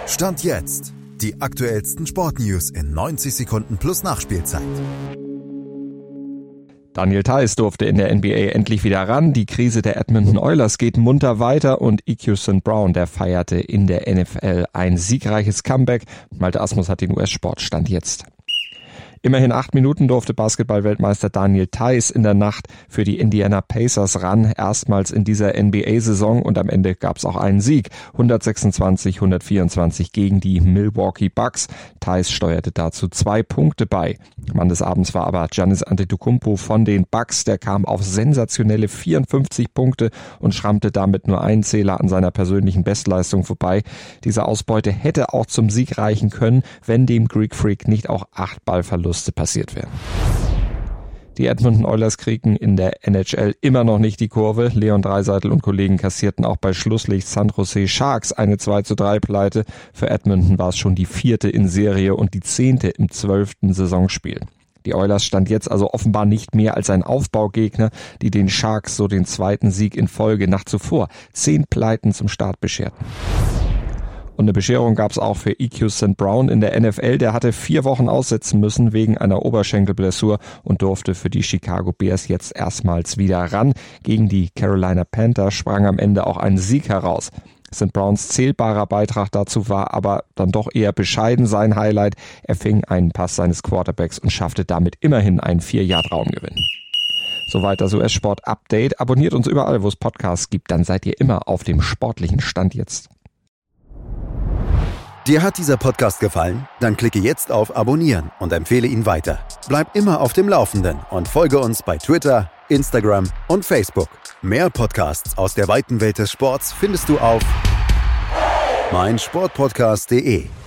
Stand jetzt. Die aktuellsten Sportnews in 90 Sekunden plus Nachspielzeit. Daniel Theis durfte in der NBA endlich wieder ran. Die Krise der Edmonton Oilers geht munter weiter und EQ St. Brown, der feierte in der NFL ein siegreiches Comeback. Malte Asmus hat den US-Sport-Stand jetzt. Immerhin 8 Minuten durfte Basketball-Weltmeister Daniel Theis in der Nacht für die Indiana Pacers ran, erstmals in dieser NBA-Saison, und am Ende gab es auch einen Sieg, 126-124 gegen die Milwaukee Bucks. Theis steuerte dazu 2 Punkte bei. Mann des Abends war aber Giannis Antetokounmpo von den Bucks, der kam auf sensationelle 54 Punkte und schrammte damit nur einen Zähler an seiner persönlichen Bestleistung vorbei. Diese Ausbeute hätte auch zum Sieg reichen können, wenn dem Greek Freak nicht auch 8 Ballverluste passiert wären. Die Edmonton Oilers kriegen in der NHL immer noch nicht die Kurve. Leon Draisaitl und Kollegen kassierten auch bei Schlusslicht San Jose Sharks eine 2:3-Pleite. Für Edmonton war es schon die 4. in Serie und die 10. im 12. Saisonspiel. Die Oilers stand jetzt also offenbar nicht mehr als ein Aufbaugegner, die den Sharks so den 2. Sieg in Folge nach zuvor 10 Pleiten zum Start bescherten. Und eine Bescherung gab es auch für EQ St. Brown in der NFL. Der hatte 4 Wochen aussetzen müssen wegen einer Oberschenkelblessur und durfte für die Chicago Bears jetzt erstmals wieder ran. Gegen die Carolina Panthers sprang am Ende auch ein Sieg heraus. St. Browns zählbarer Beitrag dazu war aber dann doch eher bescheiden. Sein Highlight: er fing einen Pass seines Quarterbacks und schaffte damit immerhin einen 4-Yard-Raumgewinn. Soweit das US-Sport-Update. Abonniert uns überall, wo es Podcasts gibt. Dann seid ihr immer auf dem sportlichen Stand jetzt. Dir hat dieser Podcast gefallen? Dann klicke jetzt auf Abonnieren und empfehle ihn weiter. Bleib immer auf dem Laufenden und folge uns bei Twitter, Instagram und Facebook. Mehr Podcasts aus der weiten Welt des Sports findest du auf meinsportpodcast.de.